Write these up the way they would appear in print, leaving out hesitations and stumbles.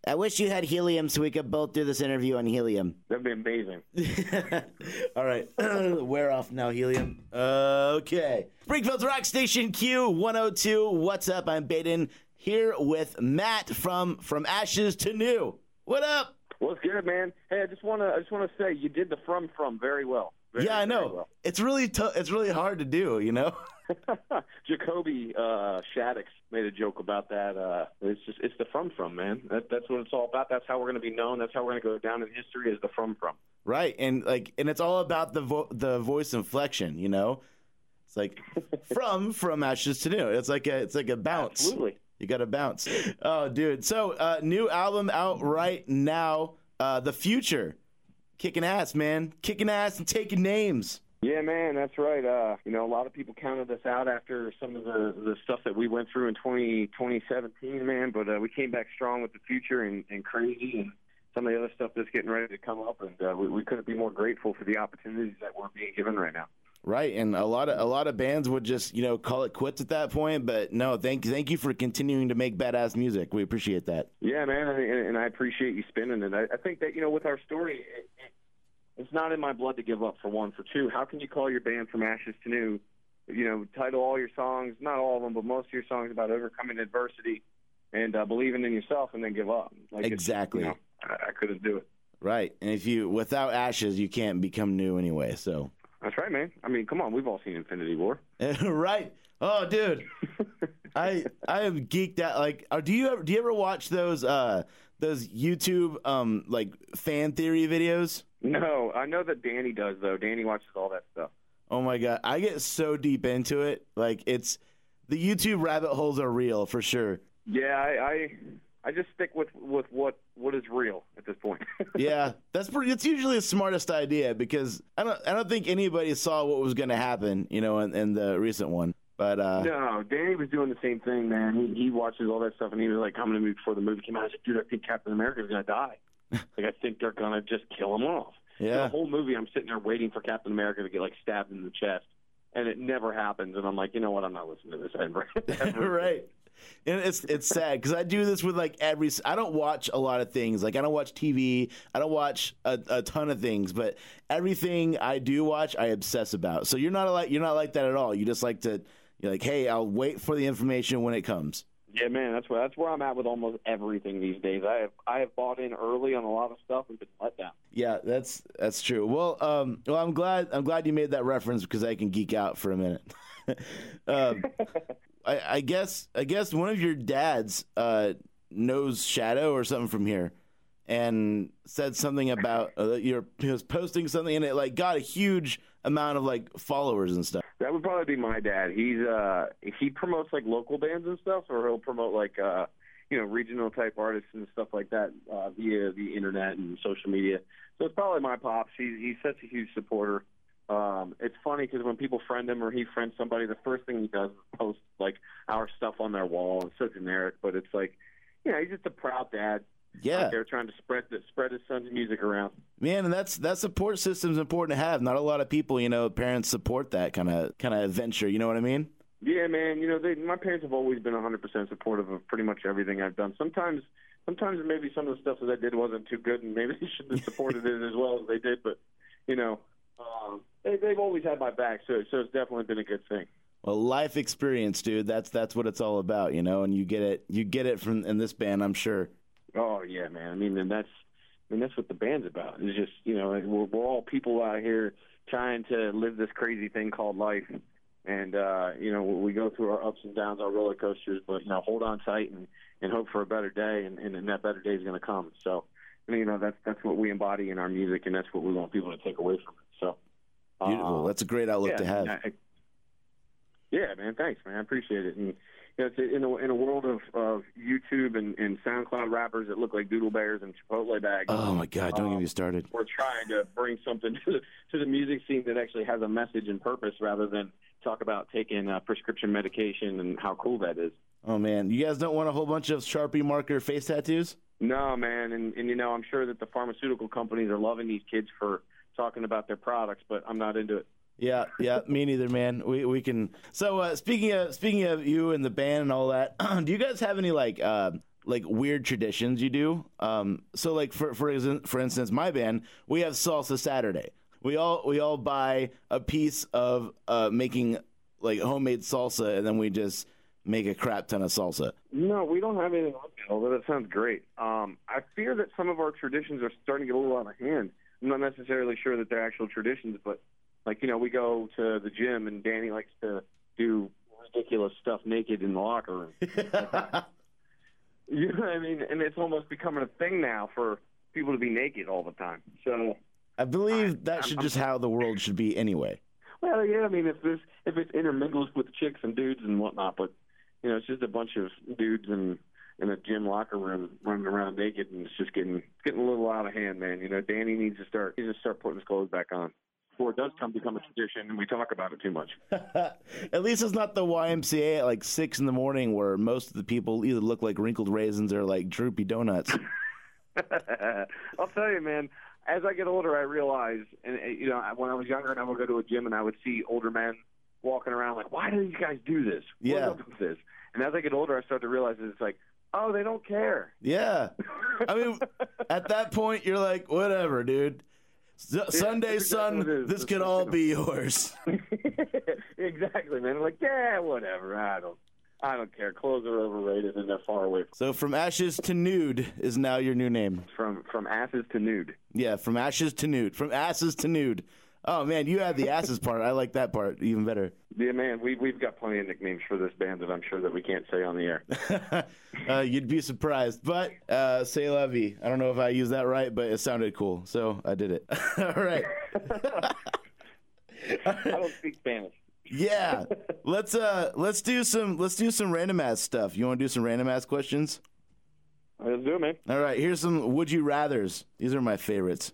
I wish you had helium so we could both do this interview on helium. That'd be amazing. All right. Wear off now, helium. Okay. Springfield's Rock Station Q102. What's up? I'm Baden here with Matt from Ashes to New. What up? What's good, man? Hey, I just wanna say you did the from very well. Yeah, I know. Well. It's really hard to do, you know. Jacoby Shaddix made a joke about that. It's the from, man. That's what it's all about. That's how we're going to be known. That's how we're going to go down in history as the from. Right, and it's all about the voice inflection, you know. It's like from Ashes to New. It's like a bounce. Absolutely. You got to bounce. Oh, dude. So, new album out right now. The Future. Kicking ass, man. Kicking ass and taking names. Yeah, man, that's right. A lot of people counted us out after some of the stuff that we went through in 2017, man. But we came back strong with The Future and Crazy and some of the other stuff that's getting ready to come up. And we couldn't be more grateful for the opportunities that we're being given right now. Right, and a lot of bands would just call it quits at that point. But no, thank you for continuing to make badass music. We appreciate that. Yeah, man, and I appreciate you spinning it. I think that with our story, it's not in my blood to give up. For one, for two, how can you call your band From Ashes to New? Title all your songs, not all of them, but most of your songs about overcoming adversity and believing in yourself, and then give up. Exactly. I couldn't do it. Right, and without ashes, you can't become new anyway. So. That's right, man. I mean, come on, we've all seen Infinity War. Right. Oh, dude. I am geeked out. Like, do you ever watch those YouTube fan theory videos? No, I know that Danny does though. Danny watches all that stuff. Oh my god, I get so deep into it. Like, it's the YouTube rabbit holes are real for sure. Yeah, I just stick with what is real at this point. Yeah, it's usually the smartest idea because I don't think anybody saw what was going to happen, in the recent one. But no, Danny was doing the same thing, man. He watches all that stuff, and he was like coming to me before the movie came out. I was like, dude, I think Captain America is going to die. I think they're going to just kill him off. Yeah. The whole movie, I'm sitting there waiting for Captain America to get stabbed in the chest, and it never happens. And I'm like, you know what? I'm not listening to this ever. Right. And it's sad because I do this with I don't watch a lot of things. I don't watch TV. I don't watch a ton of things, but everything I do watch, I obsess about. So you're not like that at all. You just you're like, hey, I'll wait for the information when it comes. Yeah, man, that's where I'm at with almost everything these days. I have bought in early on a lot of stuff and been let down. Yeah, that's true. Well, I'm glad you made that reference because I can geek out for a minute. I guess one of your dads knows Shadow or something from here, and said something about he was posting something and it got a huge amount of followers and stuff. That would probably be my dad. He promotes local bands and stuff, or he'll promote regional type artists and stuff like that via the internet and social media. So it's probably my pops. He's such a huge supporter. It's funny because when people friend him or he friends somebody, the first thing he does is post our stuff on their wall. It's so generic, but it's he's just a proud dad. Yeah, they're trying to spread his son's music around. Man, and that support system is important to have. Not a lot of people, parents support that kind of venture. You know what I mean? Yeah, man. My parents have always been 100% supportive of pretty much everything I've done. Sometimes maybe some of the stuff that I did wasn't too good, and maybe they shouldn't have supported it as well as they did. But they've always had my back, so it's definitely been a good thing. Well, life experience, dude. That's what it's all about, and you get it from in this band, I'm sure. Oh yeah, man. I mean, that's what the band's about. It's just we're all people out here trying to live this crazy thing called life, and we go through our ups and downs, our roller coasters, but hold on tight and hope for a better day, and that better day is going to come. So, that's what we embody in our music, and that's what we want people to take away from it. So, beautiful. That's a great outlook to have. Yeah, man. Thanks, man. I appreciate it. And it's in a world of YouTube and SoundCloud rappers that look like doodle bears and Chipotle bags. Oh my God! Don't get me started. We're trying to bring something to the music scene that actually has a message and purpose, rather than talk about taking prescription medication and how cool that is. Oh man, you guys don't want a whole bunch of Sharpie marker face tattoos? No, man. And I'm sure that the pharmaceutical companies are loving these kids for talking about their products, but I'm not into it. Yeah, me neither, man. We can. So speaking of you and the band and all that, do you guys have any like weird traditions you do. So like for instance, my band, we have Salsa Saturday. We all buy a piece of making like homemade salsa, and then we just make a crap ton of salsa. No, we don't have anything like that, although that sounds great. I fear that some of our traditions are starting to get a little out of hand. I'm not necessarily sure that they're actual traditions, but, like, we go to the gym, and Danny likes to do ridiculous stuff naked in the locker room. You know what I mean? And it's almost becoming a thing now for people to be naked all the time. So I believe that should just how the world should be anyway. Well, yeah, I mean, if it's intermingled with chicks and dudes and whatnot, but it's just a bunch of dudes in a gym locker room running around naked, and it's just getting a little out of hand, man. Danny needs to start putting his clothes back on before it does become a tradition and we talk about it too much. At least it's not the YMCA at like 6 in the morning where most of the people either look like wrinkled raisins or like droopy donuts. I'll tell you, man. As I get older, I realize, and when I was younger, and I would go to a gym and I would see older men walking around like, why do these guys do this? Yeah. What's up with this? And as I get older, I start to realize that it's like, oh, they don't care. Yeah. I mean, at that point, you're like, whatever, dude. Sunday, son, this could all be yours. Exactly, man. I'm like, yeah, whatever. I don't care. Clothes are overrated and they're far away. So from ashes to nude is now your new name. From asses to nude. Yeah, from ashes to nude. From asses to nude. Oh, man, you had the asses part. I like that part even better. Yeah, man, we've got plenty of nicknames for this band that I'm sure that we can't say on the air. You'd be surprised. But C'est la vie. I don't know if I used that right, but it sounded cool, so I did it. All right. I don't speak Spanish. Yeah. Let's do some random ass stuff. You want to do some random ass questions? Let's do it, man. All right, here's some would you rathers. These are my favorites.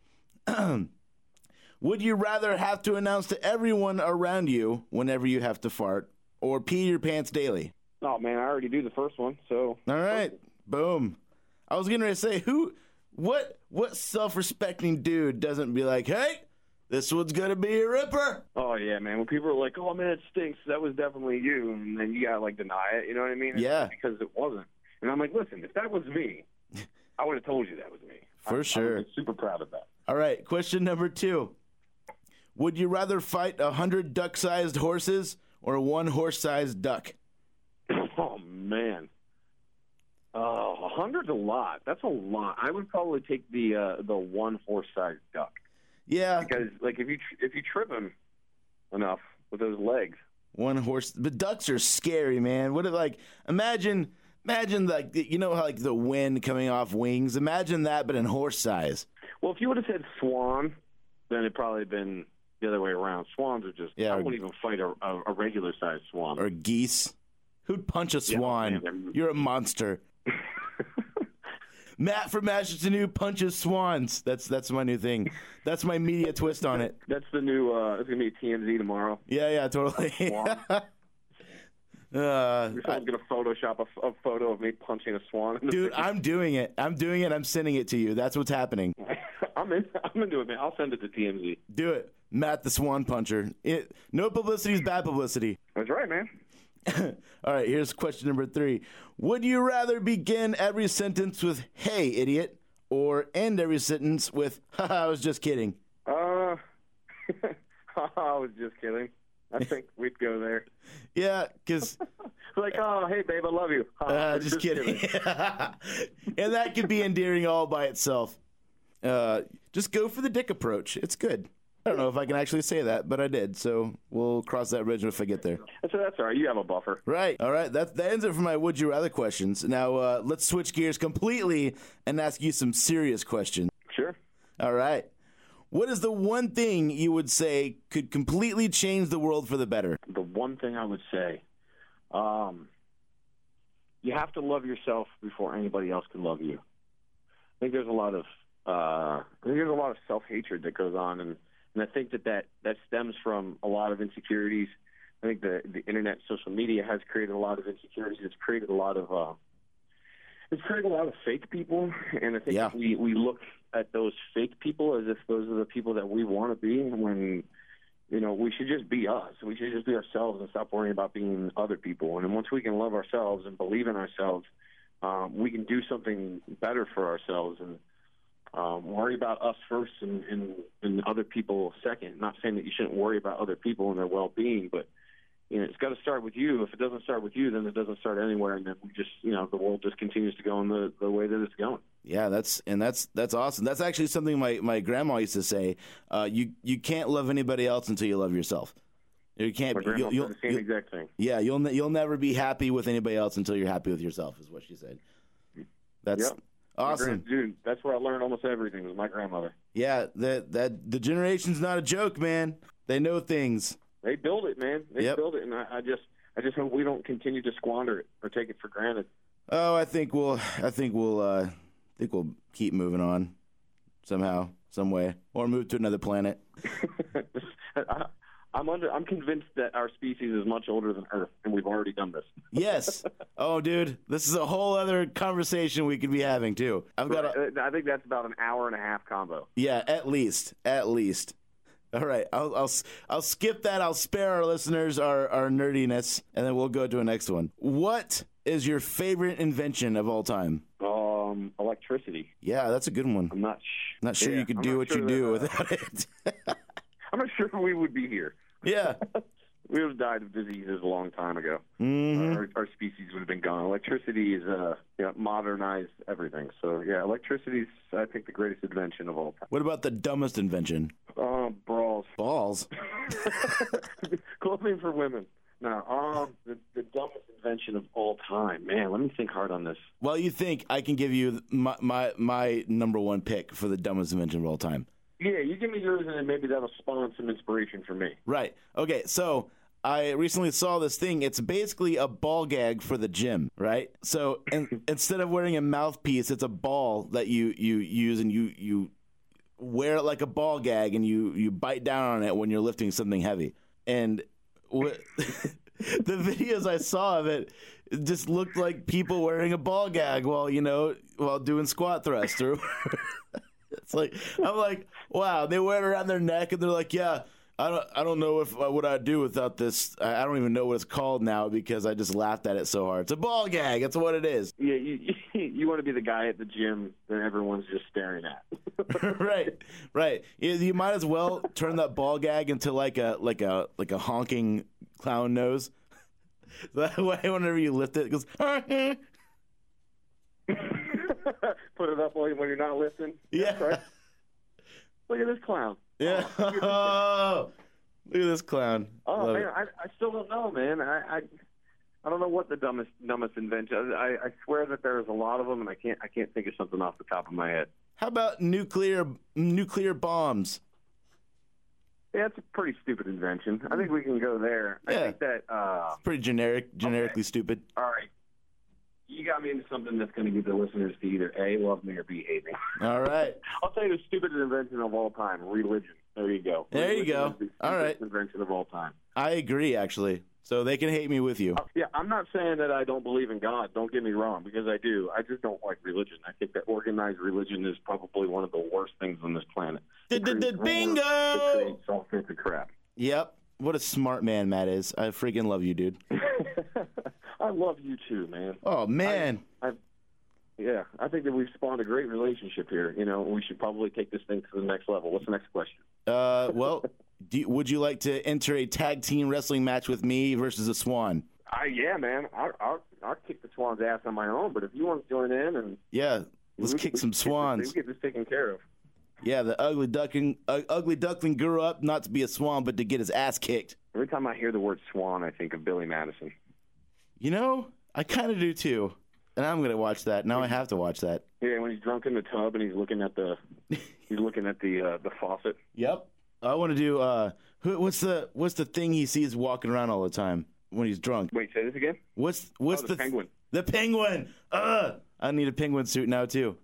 Would you rather have to announce to everyone around you whenever you have to fart, or pee your pants daily? Oh man, I already do the first one, so. All right, boom. I was gonna say, what self-respecting dude doesn't be like, hey, this one's gonna be a ripper? Oh yeah, man. When people are like, oh man, it stinks, that was definitely you, and then you gotta like deny it. You know what I mean? Yeah. Because it wasn't. And I'm like, listen, if that was me, I would have told you that was me. For sure. I would be super proud of that. All right, question number 2. Would you rather fight 100 duck-sized horses or 1 horse-sized duck? Oh, man. 100's a lot. That's a lot. I would probably take the 1 horse-sized duck. Yeah. Because, like, if you trip him enough with those legs. 1 horse. But ducks are scary, man. What if, like, imagine like, how like the wind coming off wings? Imagine that, but in horse size. Well, if you would have said swan, then it'd probably been the other way around. Swans are just, I wouldn't even fight a regular-sized swan. Or geese. Who'd punch a swan? Yeah, you're a monster. Matt from Ashes to New punches swans. That's my new thing. That's my media twist on it. That's the new, it's going to be TMZ tomorrow. Yeah, totally. Someone's going to Photoshop a photo of me punching a swan. Dude, I'm doing it. I'm sending it to you. That's what's happening. I'm into it, man. I'll send it to TMZ. Do it. Matt the Swan Puncher. No publicity is bad publicity. That's right, man. All right, here's question number 3. Would you rather begin every sentence with, hey, idiot, or end every sentence with, haha, I was just kidding? I was just kidding. I think we'd go there. Yeah, because... like, oh, hey, babe, I love you. Just kidding. And that could be endearing all by itself. Just go for the dick approach. It's good. I don't know if I can actually say that, but I did. So we'll cross that bridge if I get there. So that's all right. You have a buffer. Right. All right. That ends it for my would you rather questions. Now let's switch gears completely and ask you some serious questions. Sure. All right. What is the one thing you would say could completely change the world for the better? The one thing I would say, you have to love yourself before anybody else can love you. I think there's a lot of self-hatred that goes on, and I think that stems from a lot of insecurities. I think the internet, social media has created a lot of insecurities. It's created a lot of fake people, and I think we look at those fake people as if those are the people that we want to be, when we should just be us. We should just be ourselves and stop worrying about being other people. And once we can love ourselves and believe in ourselves, we can do something better for ourselves and worry about us first and other people second. Not saying that you shouldn't worry about other people and their well-being, but it's got to start with you. If it doesn't start with you, then it doesn't start anywhere, and then we just, the world just continues to go in the way that it's going. Yeah, that's awesome. That's actually something my grandma used to say. You can't love anybody else until you love yourself. You can't. My grandma said the same exact thing. Yeah, you'll never be happy with anybody else until you're happy with yourself, is what she said. That's awesome, dude. That's where I learned almost everything was my grandmother. Yeah, that the generation's not a joke, man. They know things. They build it, man. They build it, and I just hope we don't continue to squander it or take it for granted. Oh, I think we'll keep moving on somehow, some way, or move to another planet. I'm convinced that our species is much older than Earth, and we've already done this. Yes. Oh, dude, this is a whole other conversation we could be having too. I think that's about an hour and a half combo. Yeah, at least. All right, I'll skip that. I'll spare our listeners our nerdiness, and then we'll go to a next one. What is your favorite invention of all time? Electricity. Yeah, that's a good one. I'm not sure you could do what you do without it. I'm not sure we would be here. Yeah. We would have died of diseases a long time ago. Mm-hmm. Our species would have been gone. Electricity is modernized everything. So, yeah, electricity is, I think, the greatest invention of all time. What about the dumbest invention? Balls. Balls? Clothing for women. No, the dumbest invention of all time. Man, let me think hard on this. Well, you think I can give you my number one pick for the dumbest invention of all time? Yeah, you give me yours, and then maybe that'll spawn some inspiration for me. Right. Okay, so I recently saw this thing. It's basically a ball gag for the gym, right? So instead of wearing a mouthpiece, it's a ball that you use, and you wear it like a ball gag, and you bite down on it when you're lifting something heavy. And the videos I saw of it just looked like people wearing a ball gag while doing squat thrusts or it's like, I'm like, wow, they wear it around their neck, and they're like, yeah, I don't know what I'd do without this. I don't even know what it's called now because I just laughed at it so hard. It's a ball gag. That's what it is. Yeah, you want to be the guy at the gym that everyone's just staring at. Right. You might as well turn that ball gag into like a honking clown nose. That way, whenever you lift it, it goes. Put it up when you're not listening. Yeah. Right. Look at this clown. Yeah. Oh, look at this clown. Oh, Love man, it. I still don't know, man. I don't know what the dumbest invention. I swear that there's a lot of them, and I can't think of something off the top of my head. How about nuclear bombs? Yeah, it's a pretty stupid invention. I think we can go there. Yeah. I think that It's pretty generically stupid. All right. You got me into something that's going to get the listeners to either A, love me, or B, hate me. All right. I'll tell you the stupidest invention of all time, religion. There you go. There you go. Is the all right. invention of all time. I agree, actually. So they can hate me with you. Yeah, I'm not saying that I don't believe in God. Don't get me wrong, because I do. I just don't like religion. I think that organized religion is probably one of the worst things on this planet. Bingo! It creates all sorts of crap. Yep. What a smart man Matt is. I freaking love you, dude. I love you too, man. Oh, man. I think that we've spawned a great relationship here. We should probably take this thing to the next level. What's the next question? Well, would you like to enter a tag team wrestling match with me versus a Swan? Yeah, man. I'll kick the Swan's ass on my own, but if you want to join in and... Yeah, let's kick some Swans. We get this taken care of. Yeah, the ugly duckling grew up not to be a swan, but to get his ass kicked. Every time I hear the word swan, I think of Billy Madison. I kind of do too. And I'm going to watch that. Now I have to watch that. Yeah, when he's drunk in the tub and he's looking at the faucet. Yep. I want to do what's the thing he sees walking around all the time when he's drunk? Wait, say this again? What's the penguin? The penguin. I need a penguin suit now too.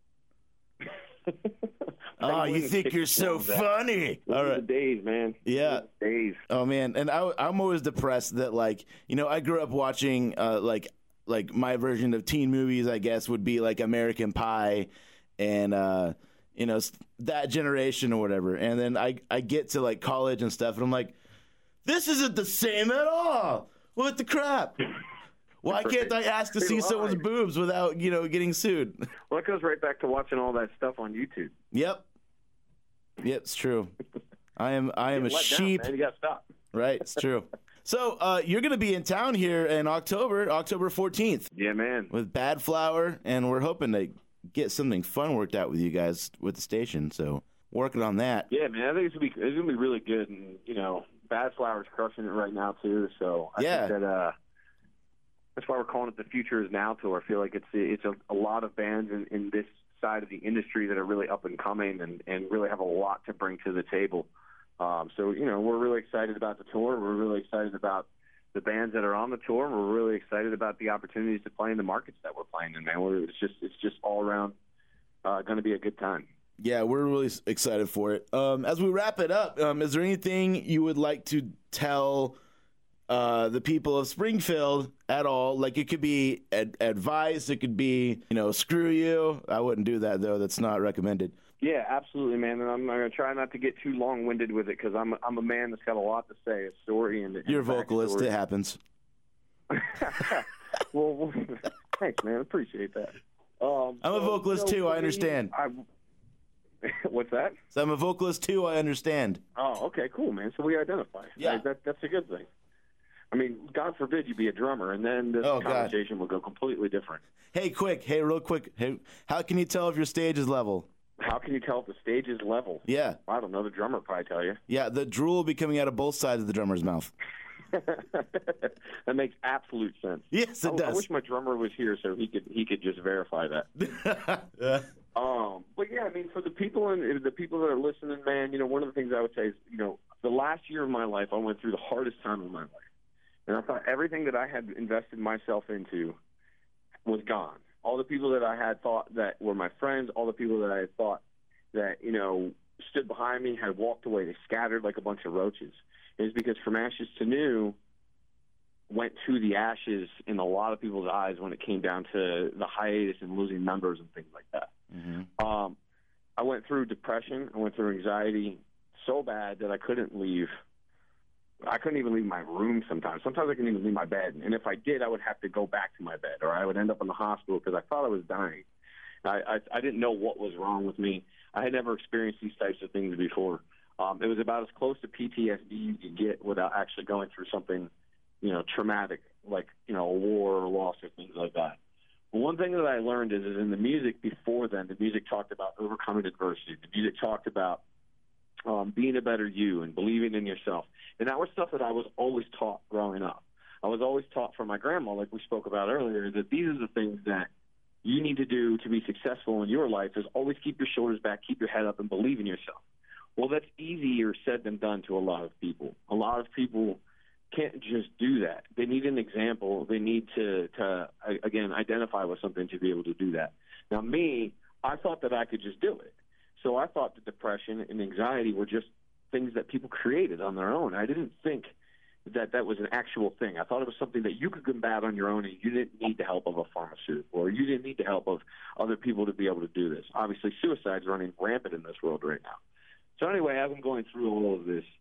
Oh, you think you're so funny. All right. The days, man. Yeah. Days. Oh, man. And I'm always depressed that, I grew up watching, like my version of teen movies, I guess, would be like American Pie and, that generation or whatever. And then I get to, college and stuff, and I'm like, this isn't the same at all. What the crap? Why can't I ask to see someone's boobs without, getting sued? Well, it goes right back to watching all that stuff on YouTube. Yep, it's true. I am a sheep. Down, man. You got to stop. Right, it's true. So you're going to be in town here in October 14th. Yeah, man. With Bad Flower, and we're hoping to get something fun worked out with you guys with the station. So working on that. Yeah, man. I think it's gonna be really good, and Bad Flower's crushing it right now too. So I think that that's why we're calling it the Future Is Now tour. I feel like it's a lot of bands in this side of the industry that are really up and coming and really have a lot to bring to the table. So we're really excited about the tour. We're really excited about the bands that are on the tour. We're really excited about the opportunities to play in the markets that we're playing in, man. It's just all around going to be a good time. Yeah, we're really excited for it. As we wrap it up, is there anything you would like to tell the people of Springfield at all? Like, it could be advice, it could be, screw you. I wouldn't do that, though. That's not recommended. Yeah, absolutely, man. And I'm going to try not to get too long-winded with it because I'm a man that's got a lot to say, a story. You're a vocalist. It happens. well, thanks, man. Appreciate that. I'm a vocalist, too. I understand. What's that? So I'm a vocalist, too. I understand. Oh, okay, cool, man. So we identify. Yeah. That's a good thing. I mean, God forbid you be a drummer, and then this conversation will go completely different. Hey, real quick. Hey, how can you tell if your stage is level? How can you tell if the stage is level? Yeah. I don't know. The drummer will probably tell you. Yeah, the drool will be coming out of both sides of the drummer's mouth. That makes absolute sense. Yes, it does. I wish my drummer was here so he could just verify that. But yeah, I mean, for the people that are listening, man, one of the things I would say is, the last year of my life, I went through the hardest time of my life, and I thought everything that I had invested myself into was gone. All the people that I had thought that were my friends, all the people that I had thought that, stood behind me had walked away. They scattered like a bunch of roaches. It was because From Ashes to New went to the ashes in a lot of people's eyes when it came down to the hiatus and losing members and things like that. Mm-hmm. I went through depression. I went through anxiety so bad that I couldn't leave. I couldn't even leave my room sometimes. Sometimes I couldn't even leave my bed. And if I did, I would have to go back to my bed, or I would end up in the hospital because I thought I was dying. I didn't know what was wrong with me. I had never experienced these types of things before. It was about as close to PTSD you could get without actually going through something, traumatic, like, a war or loss or things like that. Well, one thing that I learned is in the music before then, the music talked about overcoming adversity. The music talked about being a better you and believing in yourself. And that was stuff that I was always taught growing up. I was always taught from my grandma, like we spoke about earlier, that these are the things that you need to do to be successful in your life is always keep your shoulders back, keep your head up, and believe in yourself. Well, that's easier said than done to a lot of people. A lot of people can't just do that. They need an example. They need to again, identify with something to be able to do that. Now, me, I thought that I could just do it. So I thought that depression and anxiety were just things that people created on their own. I didn't think that was an actual thing. I thought it was something that you could combat on your own, and you didn't need the help of a pharmaceutical, or you didn't need the help of other people to be able to do this. Obviously, suicide's running rampant in this world right now. So anyway, as I'm going through all of this,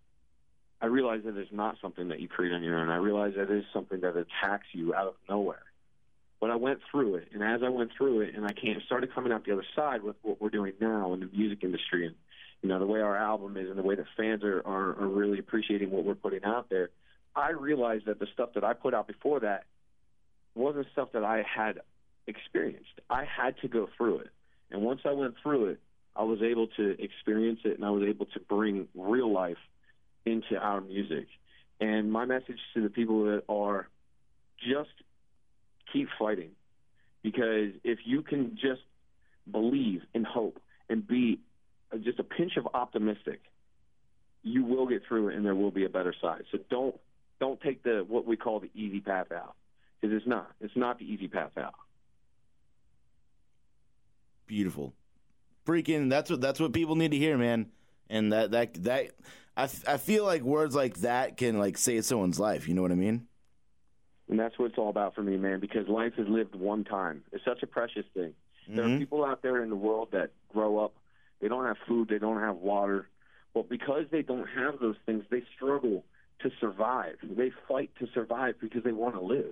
I realized that it's not something that you create on your own. I realized that it is something that attacks you out of nowhere. But I went through it, and as I went through it, and I started coming out the other side with what we're doing now in the music industry, and the way our album is, and the way that fans are really appreciating what we're putting out there. I realized that the stuff that I put out before that wasn't stuff that I had experienced. I had to go through it, and once I went through it, I was able to experience it, and I was able to bring real life into our music. And my message to the people that are just keep fighting, because if you can just believe and hope and be just a pinch of optimistic, you will get through it, and there will be a better side. So don't take what we call the easy path out, because it's not. It's not the easy path out. Beautiful, freaking. That's what people need to hear, man. And I feel like words like that can like save someone's life. You know what I mean? And that's what it's all about for me, man, because life is lived one time. It's such a precious thing. Mm-hmm. There are people out there in the world that grow up, they don't have food, they don't have water. But because they don't have those things, they struggle to survive. They fight to survive because they want to live.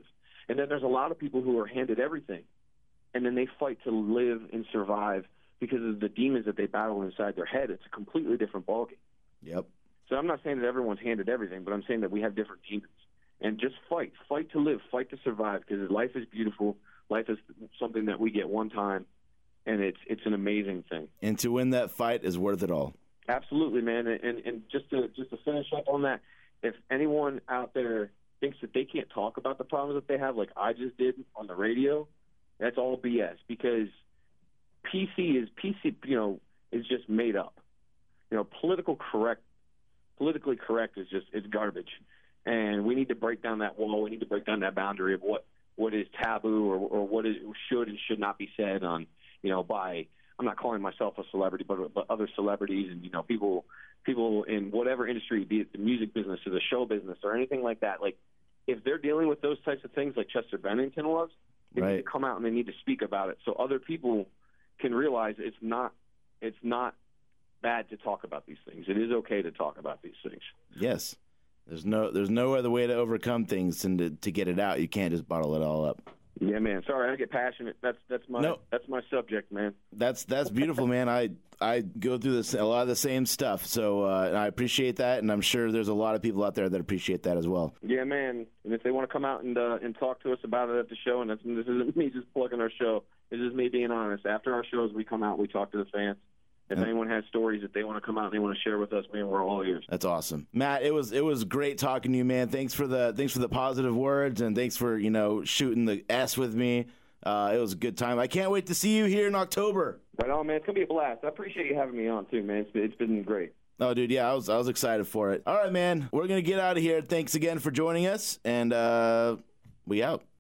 And then there's a lot of people who are handed everything, and then they fight to live and survive because of the demons that they battle inside their head. It's a completely different ballgame. Yep. So I'm not saying that everyone's handed everything, but I'm saying that we have different demons. And just fight to live, fight to survive, because life is beautiful. Life is something that we get one time, and it's an amazing thing. And to win that fight is worth it all. Absolutely, man. And just to finish up on that, if anyone out there thinks that they can't talk about the problems that they have, like I just did on the radio, that's all BS, because PC, is just made up. Politically correct is just, it's garbage. And we need to break down that wall. We need to break down that boundary of what is taboo or what is should and should not be said on, by, I'm not calling myself a celebrity, but other celebrities and, people in whatever industry, be it the music business or the show business or anything like that. Like, if they're dealing with those types of things like Chester Bennington was, they need to come out and they need to speak about it so other people can realize it's not bad to talk about these things. It is okay to talk about these things. Yes. There's no other way to overcome things than to get it out. You can't just bottle it all up. Yeah, man. Sorry, I get passionate. That's my subject, man. That's beautiful, man. I go through a lot of the same stuff, so I appreciate that, and I'm sure there's a lot of people out there that appreciate that as well. Yeah, man. And if they want to come out and talk to us about it at the show, and this isn't me just plugging our show. This is me being honest. After our shows, we come out, we talk to the fans. If anyone has stories that they want to come out and they want to share with us, man, we're all ears. That's awesome, Matt. It was great talking to you, man. Thanks for the positive words, and thanks for shooting the S with me. It was a good time. I can't wait to see you here in October. Right on, man. It's gonna be a blast. I appreciate you having me on too, man. It's been great. Oh, dude, yeah, I was excited for it. All right, man. We're gonna get out of here. Thanks again for joining us, and we out.